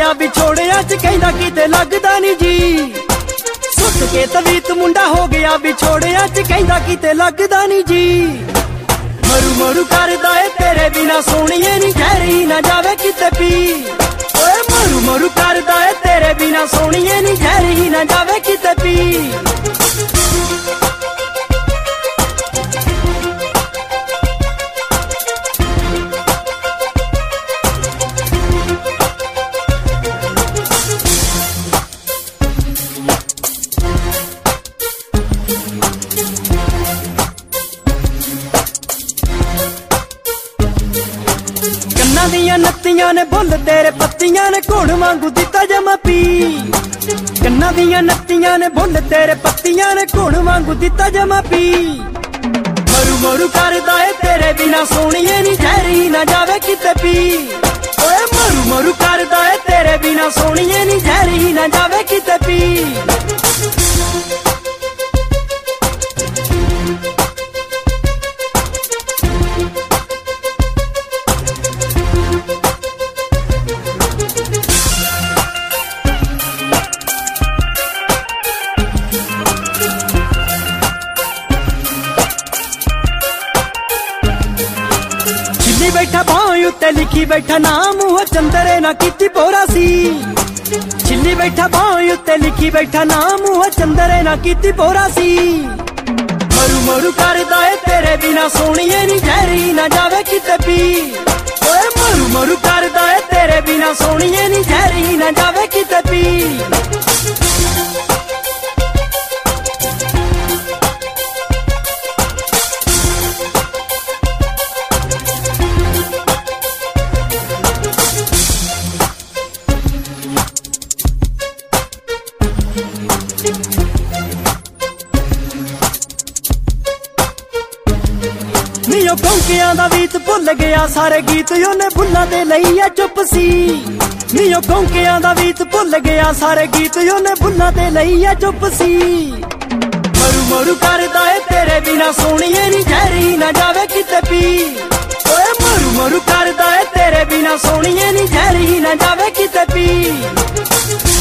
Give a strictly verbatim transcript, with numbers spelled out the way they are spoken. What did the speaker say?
ਗਿਆ ਵਿਛੋੜਿਆਂ ਚ ਕਹਿੰਦਾ ਕਿਤੇ ਲੱਗਦਾ ਨੀ ਜੀ। ਸੁੱਟ ਕੇ ਤਵੀਤ ਮੁੰਡਾ ਹੋ ਗਿਆ ਵਿਛੋੜਿਆਂ ਚ ਕਹਿੰਦਾ ਕਿਤੇ ਲੱਗਦਾ ਨੀ ਜੀ। ਮਰੂ ਮਰੂ ਕਰਦਾ ਏ ਤੇਰੇ ਬਿਨਾ ਸੋਹਣੀਏ ਨੀ ਜ਼ਹਿਰੀ ਨਾ ਜਾਵੇ ਕਿਤੇ ਪੀ। ਓਏ ਮਰੂ ਮਰੂ ਕਰਦਾ ਏ ਤੇਰੇ ਬਿਨਾ ਸੋਹਣੀਏ ਨੀ ਜ਼ਹਿਰੀ ਨਾ ਜਾਵੇ ਕਿਤੇ ਪੀ। ਕੰਨਾਂ ਦੀਆਂ ਨੱਤੀਆਂ ਨੇ ਬੁੱਲ ਤੇਰੇ ਪੱਤੀਆਂ ਨੇ ਘੁਣ ਵਾਂਗੂ ਦਿੱਤਾ ਜਮਾ ਪੀ। ਕੰਨਾਂ ਦੀਆਂ ਨੱਤੀਆਂ ਨੇ ਬੁੱਲ ਤੇਰੇ ਪੱਤੀਆਂ ਨੇ ਘੁਣ ਵਾਂਗੂ ਦਿੱਤਾ ਜਮਾ ਪੀ। ਮਰੂ ਮਰੂ ਕਰਦਾ ਏ ਤੇਰੇ ਬਿਨਾ ਸੋਹਣੀਏ ਨੀ ਜ਼ਹਿਰੀ ਨਾ ਜਾਵੇ ਕਿਤੇ ਪੀ। ਓਏ ਮਰੂ ਮਰੂ ਕਰਦਾ ਏ ਤੇਰੇ ਬਿਨਾ ਸੋਹਣੀਏ ਨੀ ਜ਼ਹਿਰੀ ਨਾ ਜਾਵੇ ਕਿਤੇ ਪੀ। ਛਿੱਲੀ ਬੈਠਾ ਬਾਂਹ ਉੱਤੇ ਲਿਖੀ ਬੈਠਾ ਨਾਮ ਉਹ ਚੰਦਰੇ ਨਾ ਕੀਤੀ ਪੋਰਾ ਸੀ। ਛਿੱਲੀ ਬੈਠਾ ਬਾਂਹ ਉੱਤੇ ਲਿਖੀ ਬੈਠਾ ਨਾਮ ਉਹ ਚੰਦਰੇ ਨਾ ਕੀਤੀ ਪੋਰਾ ਸੀ। ਮਰੂ ਮਰੂ ਕਰਦਾ ਏ ਤੇਰੇ ਬਿਨਾ ਸੋਹਣੀਏ ਨੀ ਜ਼ਹਿਰੀ ਨਾ ਜਾਵੇ ਕਿਤੇ ਪੀ। ਓਏ ਮਰੂ ਮਰੂ ਕਰਦਾ ਏ ਤੇਰੇ ਬਿਨਾ ਸੋਹਣੀਏ ਨੀ ਜ਼ਹਿਰੀ ਨਾ ਜਾਵੇ ਕਿਤੇ ਪੀ। ਨੀ ਉਹ ਕੌਂਕਿਆਂ ਦਾ ਵੀਤ ਭੁੱਲ ਗਿਆ ਸਾਰੇ ਗੀਤ ਉਹਨੇ ਬੁੱਲਾਂ ਦੇ ਲਈ ਆ ਚੁੱਪ ਸੀ। ਨੀ ਉਹ ਕੌਂਕਿਆਂ ਦਾ ਵੀਤ ਭੁੱਲ ਗਿਆ ਸਾਰੇ ਗੀਤ ਉਹਨੇ ਬੁੱਲਾਂ ਦੇ ਲਈ ਆ ਚੁੱਪ ਸੀ। ਮਰੂ ਮਰੂ ਕਰਦਾ ਏ ਤੇਰੇ ਬਿਨਾ ਸੋਹਣੀਏ ਨੀ ਜ਼ਹਿਰੀ ਨਾ ਜਾਵੇ ਕਿਤੇ ਪੀ। ਓਏ ਮਰੂ ਮਰੂ ਕਰਦਾ ਏ ਤੇਰੇ ਬਿਨਾ ਸੋਹਣੀਏ ਨੀ ਜ਼ਹਿਰੀ ਨਾ ਜਾਵੇ ਕਿਤੇ ਪੀ।